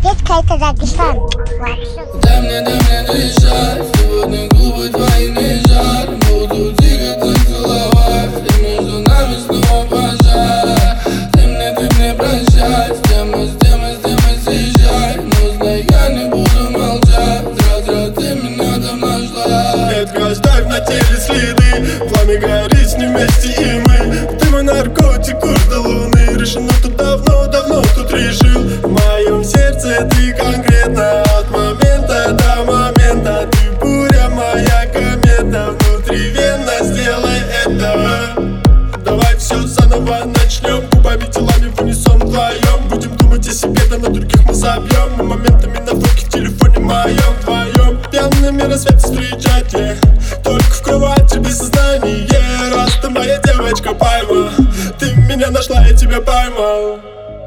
Детка, это Дагестан. Вообще. Дай мне дышать, сегодня губы твои не жаль. Буду тихо так целовать, и между нами снова пожар. Ты мне прощай, с тем и съезжай. Но знай, я не буду молчать, зря ты меня там нашла. Детка, оставь на теле следы, пламя горит с ним вместе и мы. Ты мой наркотик, курс до луны. Решено тут давно тут решил. В моем сердце ты конкретно, от момента до момента. Ты буря, моя комета, внутривенно сделай это. Давай все заново начнем, губами, телами в унисон вдвоем. Будем думать о себе, да на других мы забьем. И моментами на фотке в телефоне моем вдвоем. Пьяными рассвете встречать, только в кровати без сознания. Раз ты моя девочка, пойма, ты меня нашла, я тебя поймал.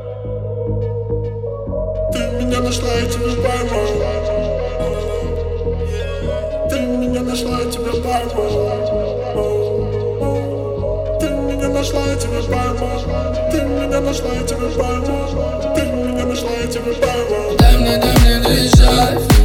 Ты меня нашла, я тебя поймал. Ты меня нашла, я тебя поймал. Ты меня нашла, я тебя поймал. Ты меня нашла, я тебя поймал. Ты меня нашла, я тебя поймал. Дай мне дышать.